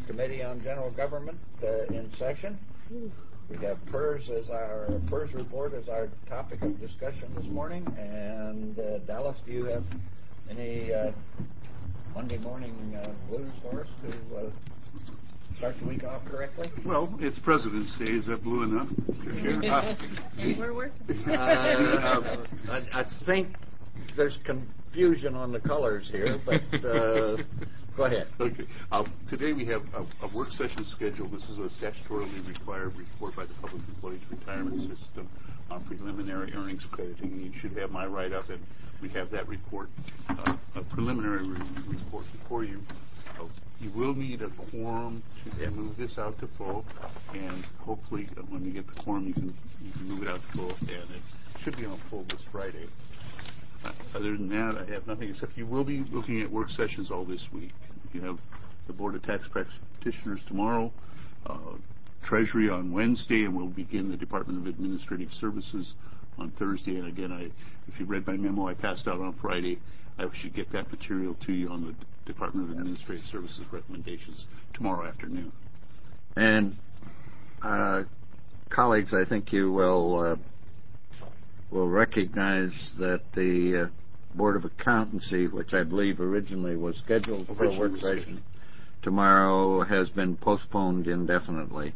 Committee on General Government in session. We have PERS report as our topic of discussion this morning. And Dallas, do you have any Monday morning blues for us to start the week off correctly? Well, it's President's Day. Is that blue enough, Mr. Chair? And we're working. I think there's confusion on the colors here, but go ahead. Okay. Today we have a work session scheduled. This is a statutorily required report by the Public Employees Retirement System on preliminary earnings crediting. You should have my write-up, and we have that report, a preliminary report before you. You will need a quorum to move this out to full, and hopefully when you get the quorum, you can move it out to full, and it should be on full this Friday. Other than that, I have nothing except you will be looking at work sessions all this week. You have the Board of Tax Practitioners tomorrow, Treasury on Wednesday, and we'll begin the Department of Administrative Services on Thursday. And again, if you read my memo I passed out on Friday, I should get that material to you on the Department of Administrative Services recommendations tomorrow afternoon. And colleagues, I think you will recognize that the Board of Accountancy, which I believe originally was scheduled for a work session tomorrow, has been postponed indefinitely.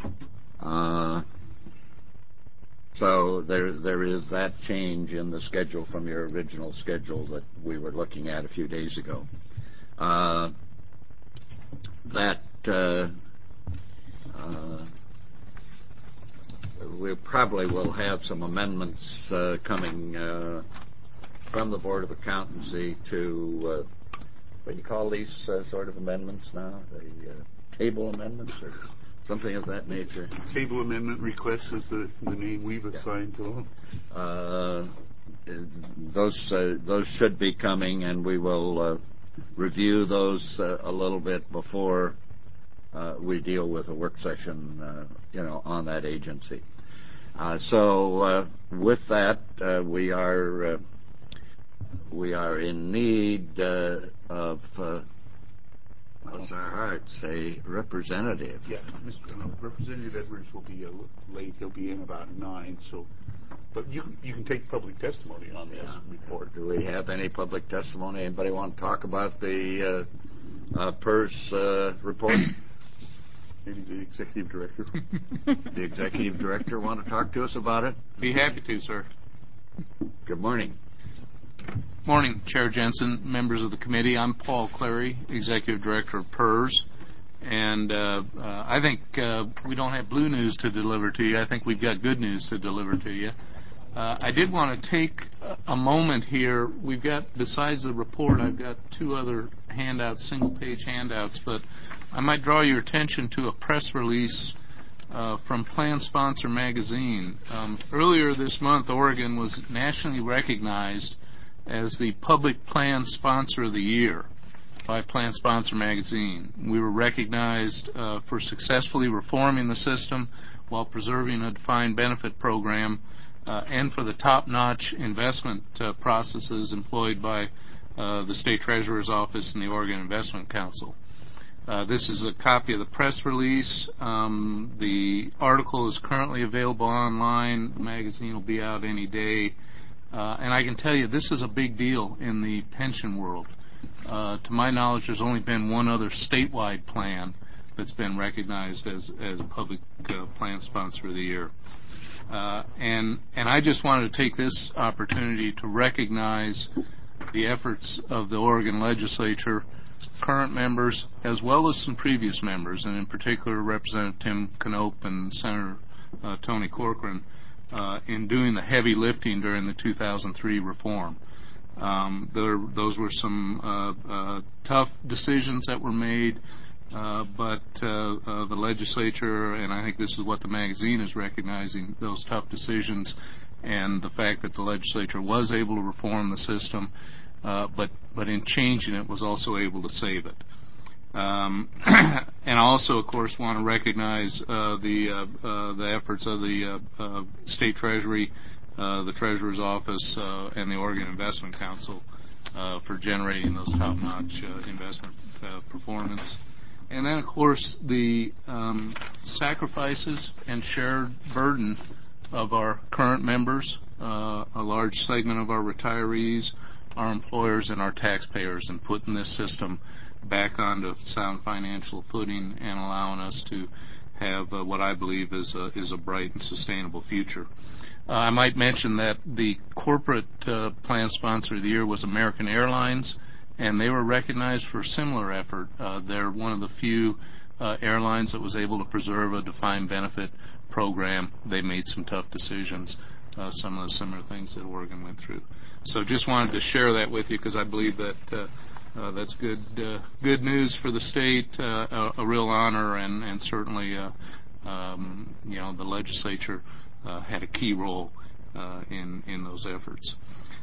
So there is that change in the schedule from your original schedule that we were looking at a few days ago. We probably will have some amendments coming from the Board of Accountancy to, what do you call these sort of amendments now? The table amendments or something of that nature? Table amendment requests is the name we've assigned to them. Those should be coming, and we will review those a little bit before we deal with a work session, on that agency. So with that, we are in need of, bless our hearts, a representative. Yeah, Representative Edwards will be late. He'll be in about 9. So, but you can take public testimony on this report. Do we have any public testimony? Anybody want to talk about the PERS report? Maybe the Executive Director. The Executive Director want to talk to us about it? Be happy to, sir. Good morning. Morning, Chair Jensen, members of the committee. I'm Paul Clary, Executive Director of PERS. And I think we don't have blue news to deliver to you. I think we've got good news to deliver to you. I did want to take a moment here. We've got, besides the report, I've got 2 other handouts, single-page handouts, but I might draw your attention to a press release from Plan Sponsor magazine. Earlier this month, Oregon was nationally recognized as the Public Plan Sponsor of the Year by Plan Sponsor magazine. We were recognized for successfully reforming the system while preserving a defined benefit program and for the top-notch investment processes employed by the State Treasurer's Office and the Oregon Investment Council. This is a copy of the press release. The article is currently available online. The magazine will be out any day. And I can tell you this is a big deal in the pension world. To my knowledge, there's only been one other statewide plan that's been recognized as a Public Plan Sponsor of the Year. And I just wanted to take this opportunity to recognize the efforts of the Oregon legislature, current members, as well as some previous members, and in particular Representative Tim Knopp and Senator Tony Corcoran, in doing the heavy lifting during the 2003 reform. Those were some tough decisions that were made, but the legislature, and I think this is what the magazine is recognizing, those tough decisions and the fact that the legislature was able to reform the system, but in changing it was also able to save it. And I also, of course, want to recognize the efforts of the State Treasury, the Treasurer's Office, and the Oregon Investment Council for generating those top-notch investment performance. And then, of course, the sacrifices and shared burden of our current members, a large segment of our retirees, our employers, and our taxpayers, in putting this system back onto sound financial footing and allowing us to have what I believe is a bright and sustainable future. I might mention that the corporate plan sponsor of the year was American Airlines, and they were recognized for a similar effort. They're one of the few airlines that was able to preserve a defined benefit program. They made some tough decisions, some of the similar things that Oregon went through. So just wanted to share that with you because I believe that that's good news for the state, a real honor, and certainly the legislature had a key role in those efforts.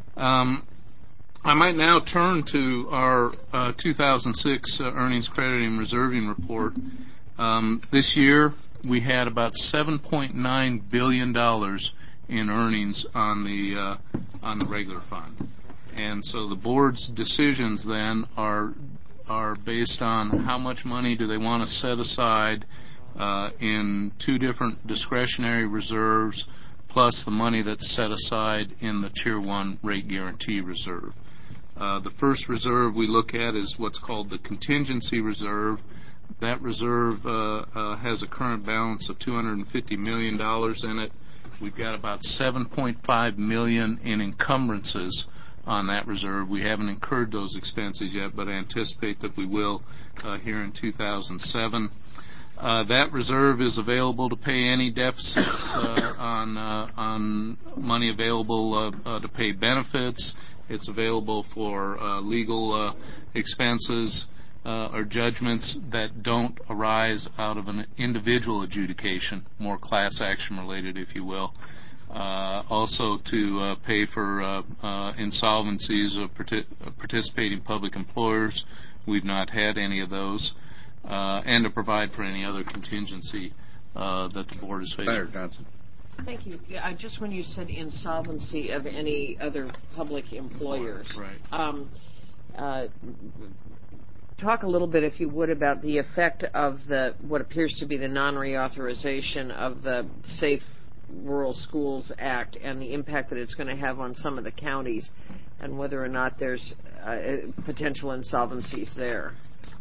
I might now turn to our 2006 earnings crediting and reserving report. This year we had about $7.9 billion in earnings on the regular fund. And so the board's decisions then are based on how much money do they want to set aside in two different discretionary reserves, plus the money that's set aside in the Tier 1 rate guarantee reserve. The first reserve we look at is what's called the contingency reserve. That reserve has a current balance of $250 million in it. We've got about $7.5 million in encumbrances on that reserve. We haven't incurred those expenses yet, but I anticipate that we will here in 2007. That reserve is available to pay any deficits on money available to pay benefits. It's available for legal expenses or judgments that don't arise out of an individual adjudication, more class action related, if you will. Also to pay for insolvencies of participating public employers. We've not had any of those. And to provide for any other contingency that the board is facing. Senator Johnson. Thank you. Just when you said insolvency of any other public employers, right. Talk a little bit, if you would, about the effect of what appears to be the non-reauthorization of the Safe Rural Schools Act and the impact that it's going to have on some of the counties, and whether or not there's potential insolvencies there.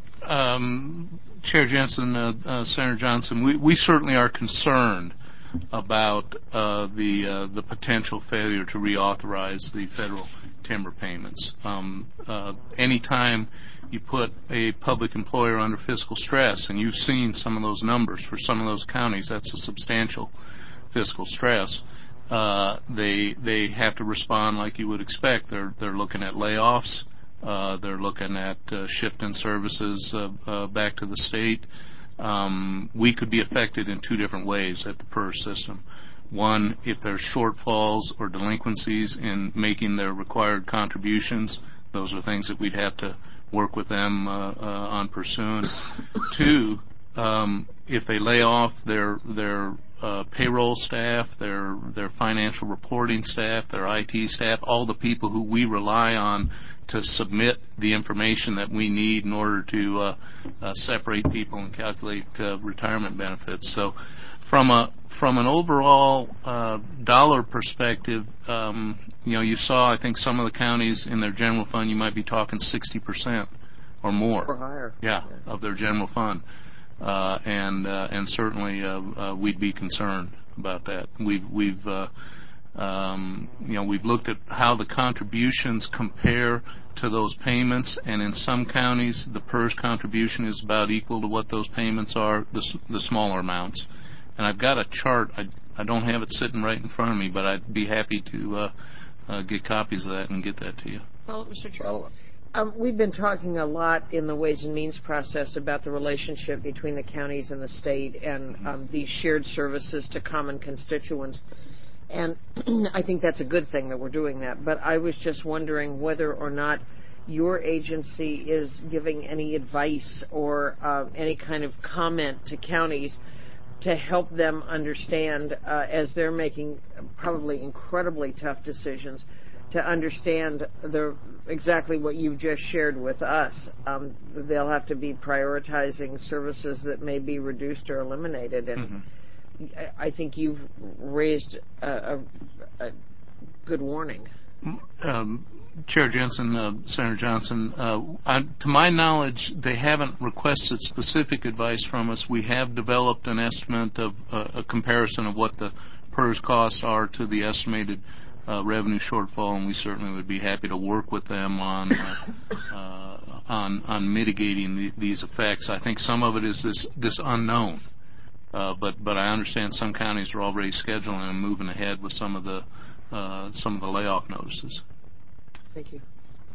Chair Jensen, Senator Johnson, we certainly are concerned about the potential failure to reauthorize the federal timber payments. Anytime you put a public employer under fiscal stress, and you've seen some of those numbers for some of those counties, that's a substantial fiscal stress. They have to respond like you would expect. They're looking at layoffs. They're looking at shifting services back to the state. We could be affected in two different ways at the PERS system. One, if there's shortfalls or delinquencies in making their required contributions, those are things that we'd have to work with them on pursuing. Two, if they lay off their payroll staff, their financial reporting staff, their IT staff, all the people who we rely on to submit the information that we need in order to separate people and calculate retirement benefits. So from an overall dollar perspective, you saw, I think, some of the counties in their general fund, you might be talking 60% or more. Or higher. Yeah, of their general fund. And certainly we'd be concerned about that. We've looked at how the contributions compare to those payments, and in some counties the PERS contribution is about equal to what those payments are, the smaller amounts. And I've got a chart. I don't have it sitting right in front of me, but I'd be happy to get copies of that and get that to you. Well, Mr. Chair. We've been talking a lot in the Ways and Means process about the relationship between the counties and the state and these shared services to common constituents. And I think that's a good thing that we're doing that. But I was just wondering whether or not your agency is giving any advice or any kind of comment to counties to help them understand, as they're making probably incredibly tough decisions, to understand exactly what you've just shared with us. They'll have to be prioritizing services that may be reduced or eliminated, and I think you've raised a good warning. Chair Jensen, Senator Johnson, to my knowledge, they haven't requested specific advice from us. We have developed an estimate of a comparison of what the PERS costs are to the estimated revenue shortfall, and we certainly would be happy to work with them on mitigating these effects. I think some of it is this unknown, but I understand some counties are already scheduling and moving ahead with some of the layoff notices. Thank you.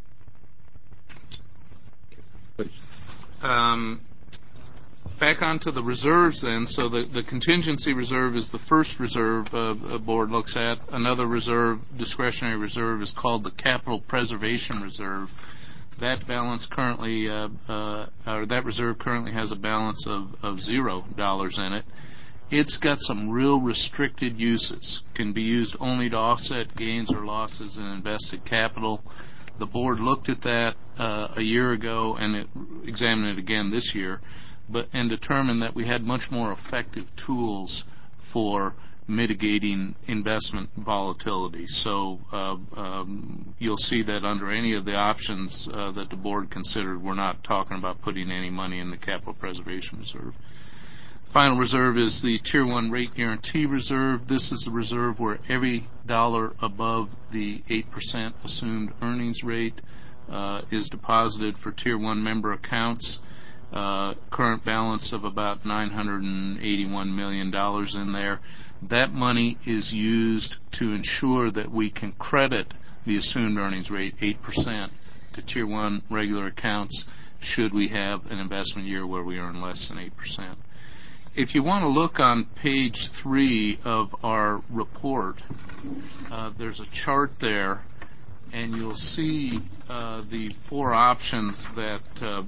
Back onto the reserves then. So the contingency reserve is the first reserve a board looks at. Another reserve, discretionary reserve, is called the Capital Preservation Reserve. That balance currently, or that reserve currently has a balance of $0 in it. It's got some real restricted uses. Can be used only to offset gains or losses in invested capital. The board looked at that a year ago and it examined it again this year, and determined that we had much more effective tools for mitigating investment volatility. So you'll see that under any of the options that the board considered, we're not talking about putting any money in the Capital Preservation Reserve. Final reserve is the Tier 1 Rate Guarantee Reserve. This is the reserve where every dollar above the 8% assumed earnings rate is deposited for Tier 1 member accounts. Current balance of about $981 million in there. That money is used to ensure that we can credit the assumed earnings rate, 8%, to Tier 1 regular accounts should we have an investment year where we earn less than 8%. If you want to look on page 3 of our report, there's a chart there, and you'll see the 4 options that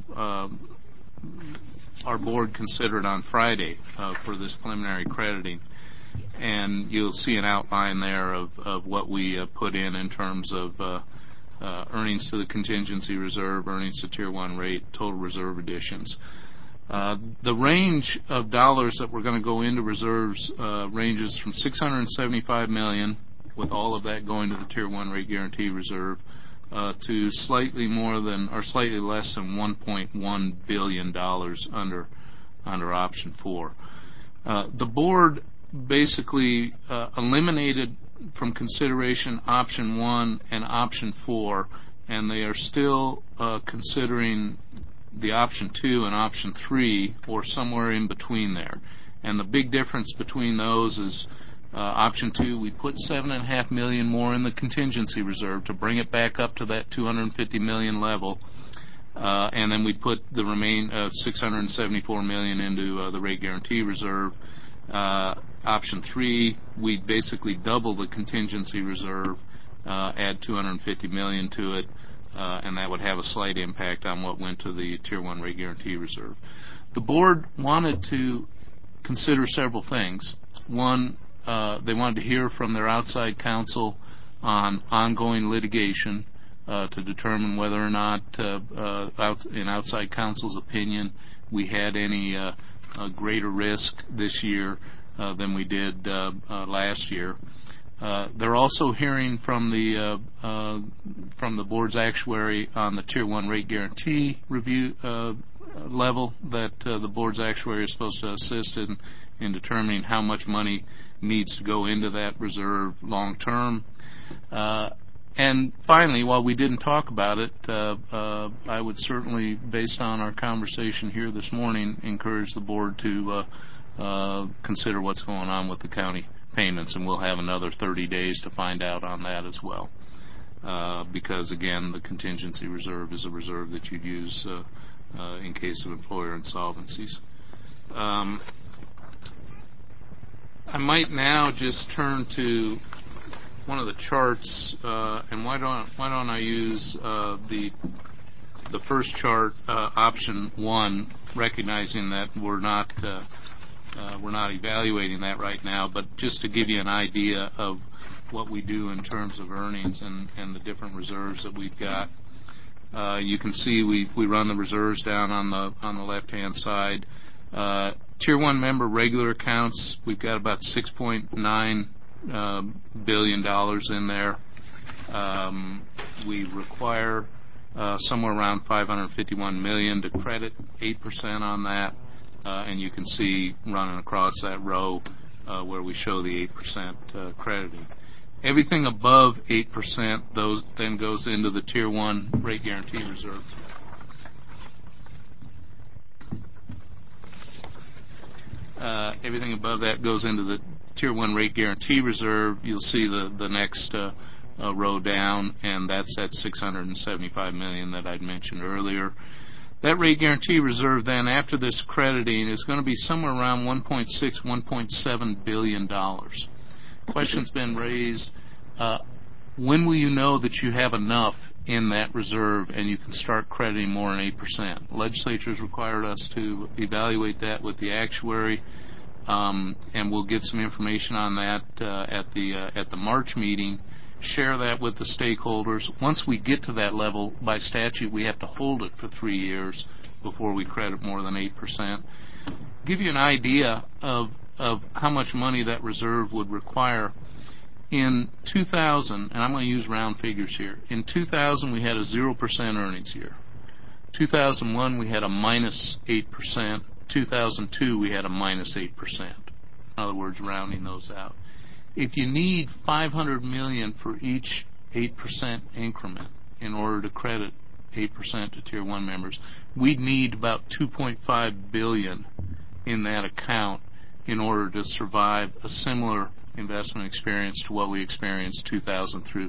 our board considered on Friday for this preliminary crediting. And you'll see an outline there of what we put in terms of earnings to the contingency reserve, earnings to Tier 1 rate, total reserve additions. The range of dollars that we're going to go into reserves ranges from $675 million, with all of that going to the Tier 1 Rate Guarantee Reserve, to slightly more than or slightly less than $1.1 billion under Option 4. The board basically eliminated from consideration Option 1 and Option 4, and they are still considering the Option 2 and Option 3, or somewhere in between there. And the big difference between those is Option 2, we put $7.5 million more in the contingency reserve to bring it back up to that $250 million level, and then we put the remaining $674 million into the rate guarantee reserve. Option 3, we basically double the contingency reserve, add $250 million to it, and that would have a slight impact on what went to the Tier 1 Rate Guarantee Reserve. The board wanted to consider several things. One, they wanted to hear from their outside counsel on ongoing litigation to determine whether or not, in outside counsel's opinion, we had any greater risk this year than we did last year. They're also hearing from the board's actuary on the Tier 1 rate guarantee review level that the board's actuary is supposed to assist in determining how much money needs to go into that reserve long term. And finally, while we didn't talk about it, I would certainly, based on our conversation here this morning, encourage the board to consider what's going on with the county payments, and we'll have another 30 days to find out on that as well. Because, again, the contingency reserve is a reserve that you'd use in case of employer insolvencies. I might now just turn to one of the charts, and why don't I use the first chart, Option 1, recognizing that we're not evaluating that right now, but just to give you an idea of what we do in terms of earnings and the different reserves that we've got. You can see we run the reserves down on the left-hand side. Tier 1 member regular accounts, we've got about $6.9 billion in there. We require somewhere around $551 million to credit 8% on that, and you can see running across that row where we show the 8% crediting. Everything above 8% then goes into the Tier 1 rate guarantee reserve. Everything above that goes into the Tier 1 rate guarantee reserve. You'll see the next row down, and that's that $675 million that I'd mentioned earlier. That rate guarantee reserve then, after this crediting, is going to be somewhere around $1.6, $1.7 billion. Question's been raised, when will you know that you have enough in that reserve and you can start crediting more than 8%? The legislature's required us to evaluate that with the actuary, and we'll get some information on that at the March meeting, share that with the stakeholders. Once we get to that level, by statute, we have to hold it for 3 years before we credit more than 8%. Give you an idea of how much money that reserve would require. In 2000, and I'm going to use round figures here, in 2000 we had a 0% earnings year. 2001 we had a minus 8%. 2002 we had a minus 8%. In other words, rounding those out. If you need $500 million for each 8% increment in order to credit 8% to Tier 1 members, we'd need about $2.5 billion in that account in order to survive a similar investment experience to what we experienced 2000 through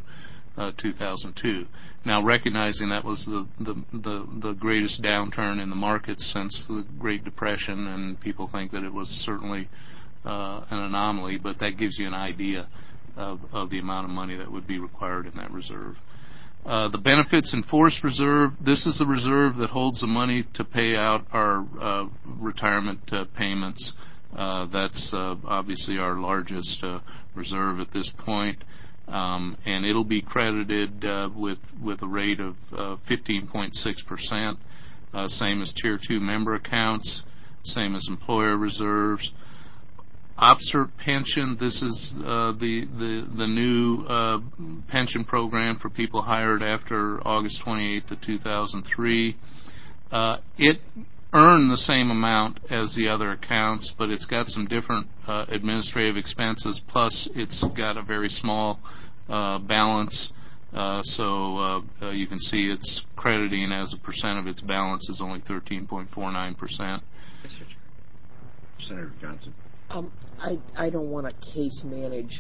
2002. Now, recognizing that was the greatest downturn in the markets since the Great Depression, and people think that it was certainly an anomaly, but that gives you an idea of the amount of money that would be required in that reserve. The benefits in force reserve, this is the reserve that holds the money to pay out our retirement payments. That's obviously our largest reserve at this point, and it'll be credited with a rate of 15.6%, same as Tier 2 member accounts, same as employer reserves. OPSERT pension, this is the new pension program for people hired after August 28th of 2003. It earned the same amount as the other accounts, but it's got some different administrative expenses, plus it's got a very small balance, so you can see it's crediting as a percent of its balance is only 13.49%. Senator Johnson. I don't want to case manage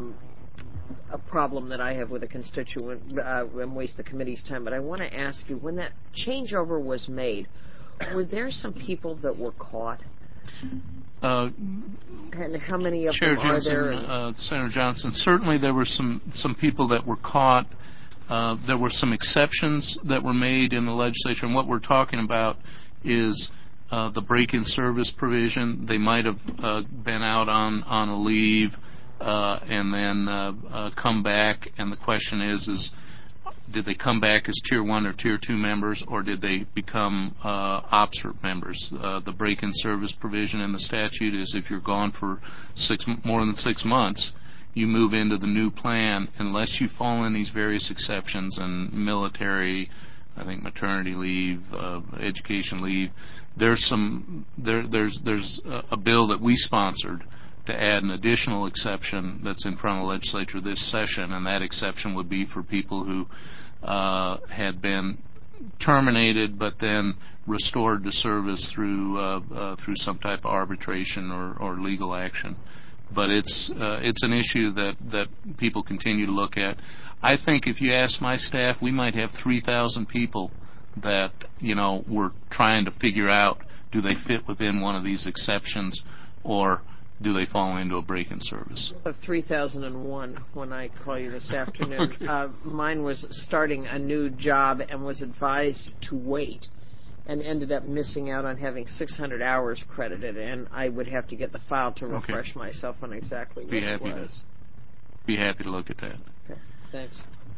a problem that I have with a constituent and waste the committee's time, but I want to ask you, when that changeover was made, were there some people that were caught? And how many of them are there? Senator Johnson, certainly there were some people that were caught. There were some exceptions that were made in the legislature, and what we're talking about is the break-in service provision. They might have been out on a leave and then come back, and the question is did they come back as Tier 1 or Tier 2 members, or did they become OPSERT members? The break-in service provision in the statute is if you're gone for more than 6 months, you move into the new plan unless you fall in these various exceptions and military, I think maternity leave, education leave. There's a bill that we sponsored to add an additional exception that's in front of the legislature this session, and that exception would be for people who had been terminated but then restored to service through some type of arbitration or legal action. But it's an issue that people continue to look at. I think if you ask my staff, we might have 3,000 people that we're trying to figure out, do they fit within one of these exceptions, or do they fall into a break-in service? 3001 when I call you this afternoon. Mine was starting a new job and was advised to wait, and ended up missing out on having 600 hours credited, and I would have to get the file to refresh myself on exactly what it was. be happy to look at that. Okay, thanks.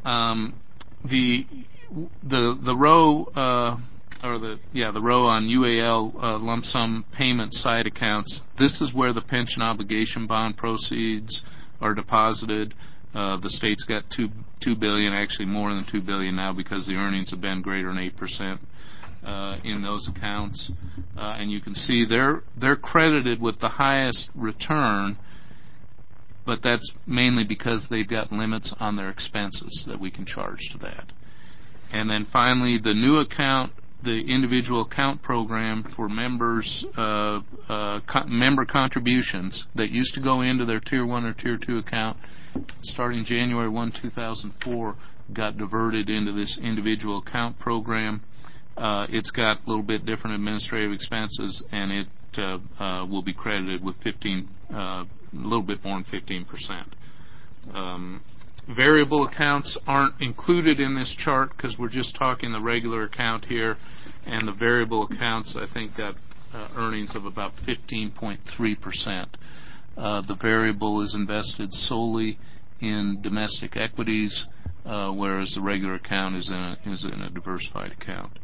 The row the row on UAL lump sum payment side accounts. This is where the pension obligation bond proceeds are deposited. The state's got $2 billion, actually more than $2 billion now, because the earnings have been greater than 8% in those accounts. And you can see they're credited with the highest return, but that's mainly because they've got limits on their expenses that we can charge to that. And then finally, the new account, the individual account program for members, member contributions that used to go into their Tier 1 or Tier 2 account, starting January 1, 2004, got diverted into this individual account program. It's got a little bit different administrative expenses, and it will be credited with a little bit more than 15%. Variable accounts aren't included in this chart because we're just talking the regular account here, and the variable accounts, I think, got earnings of about 15.3%. The variable is invested solely in domestic equities, whereas the regular account is in a diversified account.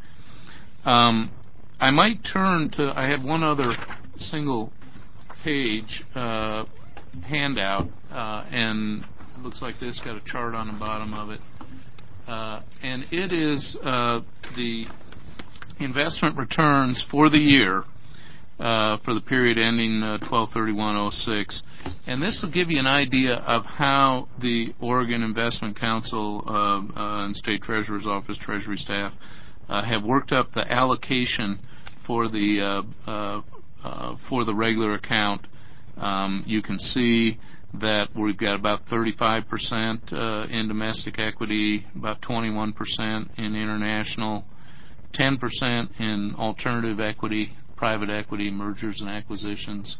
I might turn to, I have one other single page handout, and it looks like this, got a chart on the bottom of it. And it is the investment returns for the year for the period ending 12/31/06. And this will give you an idea of how the Oregon Investment Council and State Treasurer's Office Treasury staff have worked up the allocation for the regular account. You can see that we've got about 35% in domestic equity, about 21% in international, 10% in alternative equity, private equity, mergers and acquisitions.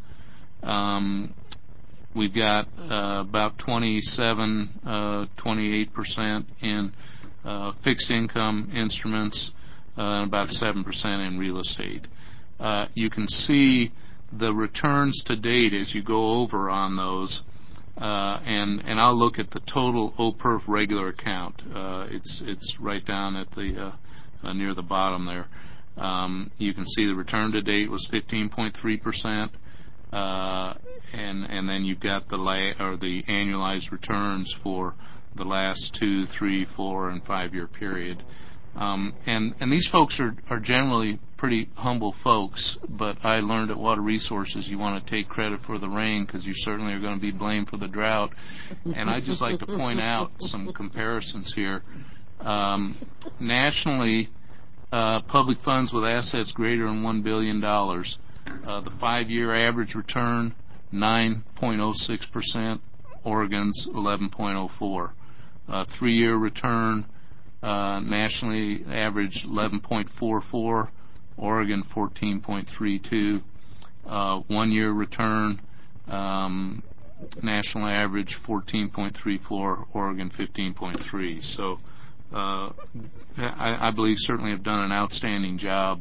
We've got about 28% in fixed income instruments, and about 7% in real estate. You can see the returns to date as you go over on those, and I'll look at the total OPERF regular account. It's right down at the near the bottom there. You can see the return to date was 15.3%, and then you've got the annualized returns for the last 2, 3, 4, and 5-year period. And these folks are generally pretty humble folks, but I learned at Water Resources you want to take credit for the rain because you certainly are going to be blamed for the drought. And I'd just like to point out some comparisons here. Nationally, public funds with assets greater than $1 billion, the 5-year average return, 9.06%, Oregon's 11.04%. 3-year return, nationally average 11.44, Oregon 14.32. 1-year return, national average 14.34, Oregon 15.3. So I believe certainly have done an outstanding job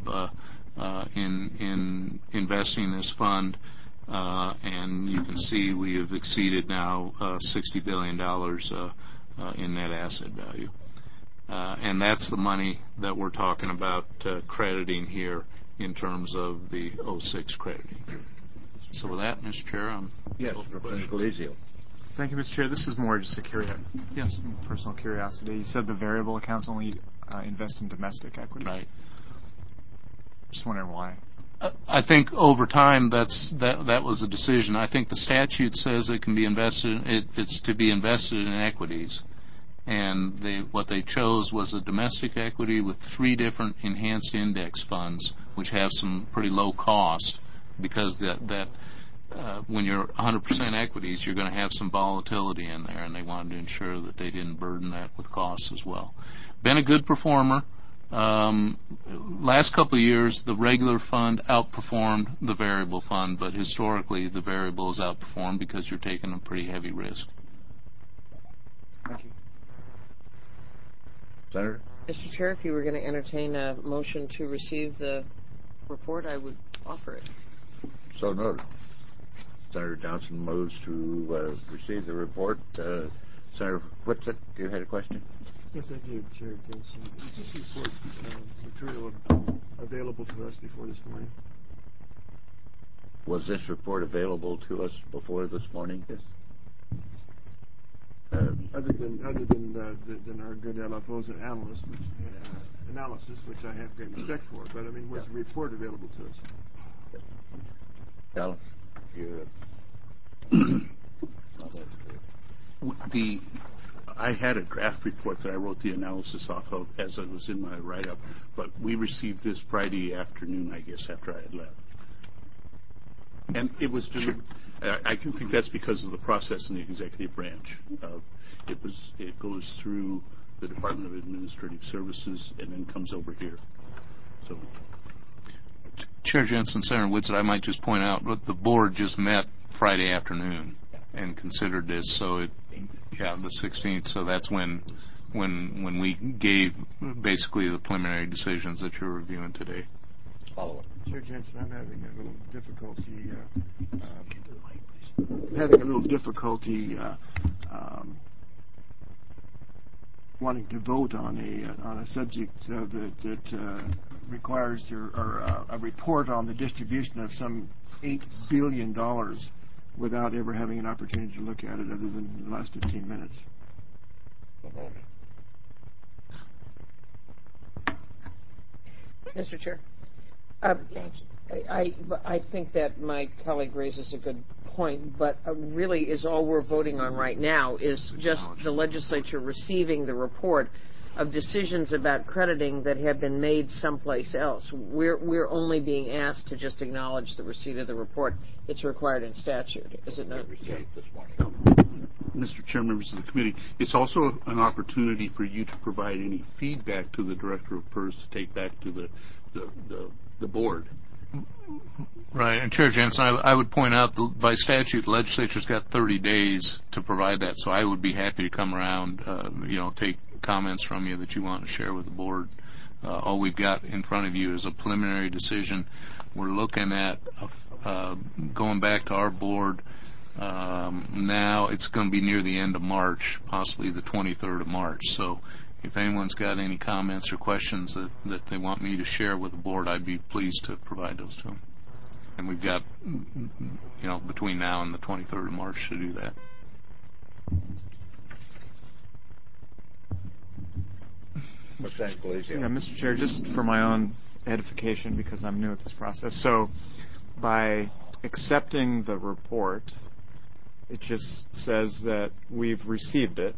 in investing in this fund, and you can see we have exceeded now $60 billion in net asset value. And that's the money that we're talking about crediting here in terms of the 06 crediting. So with that, Mr. Chair, yes, Representative Galizio. Thank you, Mr. Chair. This is more just a personal curiosity. You said the variable accounts only invest in domestic equity. Right. Just wondering why. I think over time that was a decision. I think the statute says it can be invested. It's to be invested in equities, and what they chose was a domestic equity with 3 different enhanced index funds, which have some pretty low cost, because that when you're 100% equities, you're going to have some volatility in there, and they wanted to ensure that they didn't burden that with costs as well. Been a good performer. Last couple of years, the regular fund outperformed the variable fund, but historically the variable is outperformed because you're taking a pretty heavy risk. Thank you. Senator? Mr. Chair, if you were going to entertain a motion to receive the report, I would offer it. So noted. Senator Johnson moves to receive the report. Senator Whitsitt, you had a question? Yes, I do, Chair Jensen. Is this report material available to us before this morning? Was this report available to us before this morning? Yes. Other than our good LFOs and analysts, analysis, which I have great respect for, but I mean, was the report available to us? Dallas, you. I had a draft report that I wrote the analysis off of as it was in my write-up, but we received this Friday afternoon, I guess, after I had left. And it was, I can think that's because of the process in the executive branch. It goes through the Department of Administrative Services and then comes over here. So, Chair Jensen, Senator Whitsitt, I might just point out the board just met Friday afternoon and considered this. So the 16th. So that's when we gave basically the preliminary decisions that you're reviewing today. Follow up. Chair Jensen, I'm having a little difficulty wanting to vote on a subject that requires a report on the distribution of some $8 billion without ever having an opportunity to look at it other than the last 15 minutes. Mr. Chair, I think that my colleague raises a good point, but really is all we're voting on right now is just the legislature receiving the report of decisions about crediting that have been made someplace else. We're only being asked to just acknowledge the receipt of the report. It's required in statute, is it not? Mr. Chair, members of the committee, it's also an opportunity for you to provide any feedback to the Director of PERS to take back to the board. Right, and Chair Jensen, I would point out by statute, the legislature's got 30 days to provide that, so I would be happy to come around, take comments from you that you want to share with the board. All we've got in front of you is a preliminary decision. We're looking at going back to our board. Now it's going to be near the end of March, possibly the 23rd of March. So if anyone's got any comments or questions that they want me to share with the board, I'd be pleased to provide those to them. And we've got, between now and the 23rd of March to do that. Yeah, Mr. Chair, just for my own edification, because I'm new at this process. So by accepting the report, it just says that we've received it.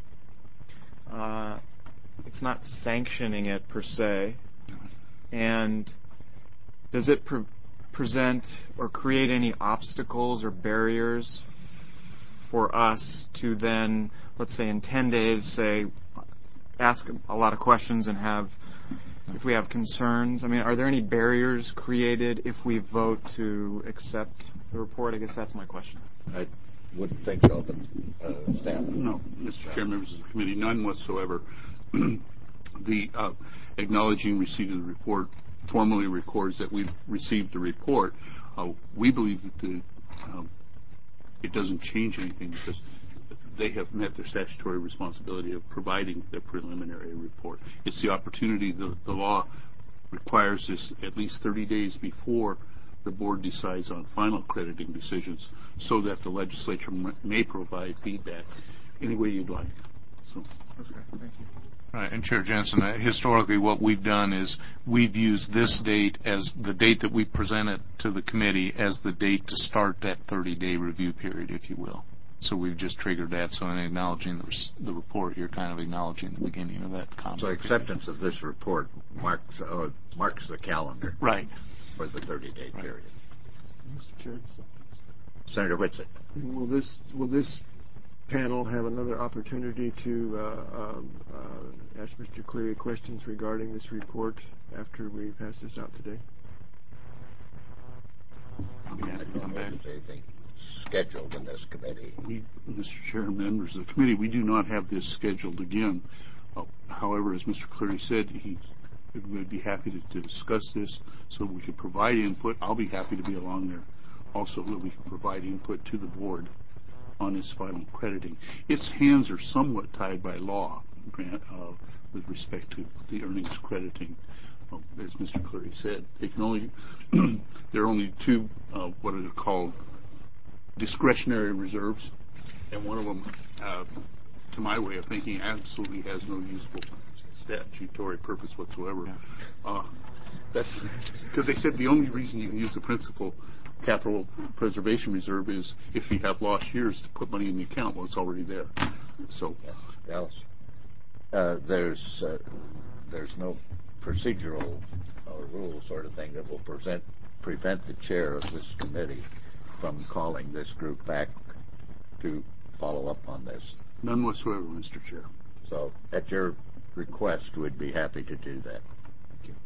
It's not sanctioning it per se. And does it present or create any obstacles or barriers for us to then, let's say in 10 days, ask a lot of questions and if we have concerns? I mean, are there any barriers created if we vote to accept the report? I guess that's my question. I wouldn't think so, but staff. No, Mr. Chair, members of the committee, none whatsoever. The acknowledging receipt of the report formally records that we've received the report. We believe that it doesn't change anything because they have met their statutory responsibility of providing their preliminary report. It's the opportunity, the law requires this at least 30 days before the board decides on final crediting decisions so that the legislature may provide feedback any way you'd like. So, okay, thank you. Right, and Chair Jensen, historically what we've done is we've used this date as the date that we presented to the committee as the date to start that 30-day review period, if you will. So we've just triggered that. So in acknowledging the report, you're kind of acknowledging the beginning of that comment. So acceptance of this report marks the calendar. Right. For the 30-day period. Mr. Chair. Senator Whitsitt. Will this panel have another opportunity to ask Mr. Cleary questions regarding this report after we pass this out today? I don't know if there's anything scheduled in this committee. Mr. Chair, members of the committee, we do not have this scheduled again. However, as Mr. Cleary said, he would be happy to discuss this so we could provide input. I'll be happy to be along there also that we can provide input to the board on its final crediting. Its hands are somewhat tied by law, Grant, with respect to the earnings crediting. As Mr. Cleary said, they can only there are only two what are called discretionary reserves, and one of them, to my way of thinking, absolutely has no useful statutory purpose whatsoever. That's because they said the only reason you can use the principal capital preservation reserve is if you have lost years to put money in the account. Well, it's already there. So, Dallas, there's no procedural or rule sort of thing that will prevent the chair of this committee from calling this group back to follow up on this. None whatsoever, Mr. Chair. So, at your request, we'd be happy to do that. Thank you.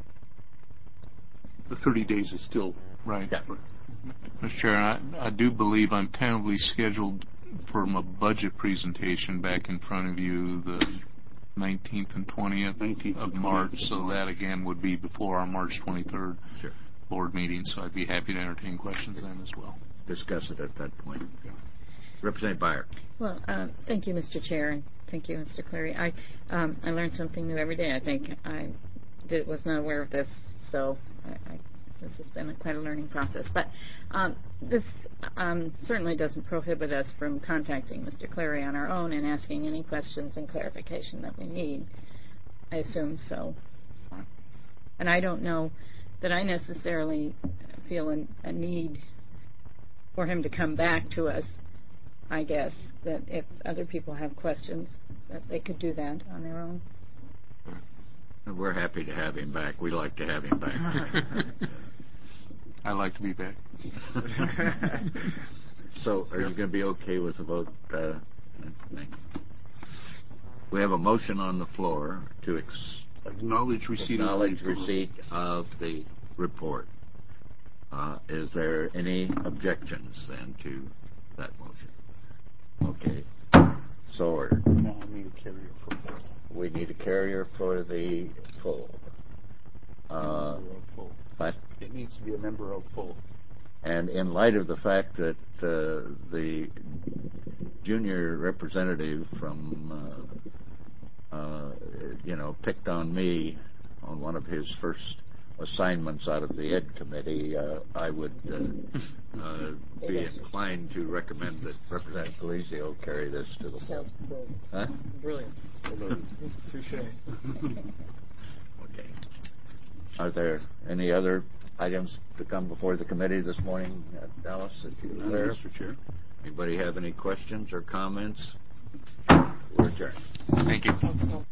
The 30 days is still Right. Yeah. Mr. Chair, I do believe I'm tentatively scheduled for my budget presentation back in front of you the 19th and 20th of March, so that again would be before our March 23rd board meeting, so I'd be happy to entertain questions then as well. Discuss it at that point. Yeah. Representative Byer. Well, thank you, Mr. Chair, and thank you, Mr. Cleary. I learn something new every day. I think I was not aware of this, so this has been quite a learning process. But this certainly doesn't prohibit us from contacting Mr. Cleary on our own and asking any questions and clarification that we need. I assume so. And I don't know that I necessarily feel a need for him to come back to us. I guess that if other people have questions, that they could do that on their own. We're happy to have him back. We like to have him back. I like to be back. So, are you going to be okay with the vote? We have a motion on the floor to acknowledge receipt of the report. Is there any objections then to that motion? Okay. So ordered. Now I need a carrier for full. We need a carrier for the full. But it needs to be a member of full. And in light of the fact that the junior representative from, picked on me on one of his first assignments out of the Ed Committee, I would be inclined to recommend that Representative Galizio carry this to the full. Brilliant. Touche. Okay. Are there any other items to come before the committee this morning, Dallas, that you're aware of? Mr. Chair. Anybody have any questions or comments? We're adjourned. Thank you.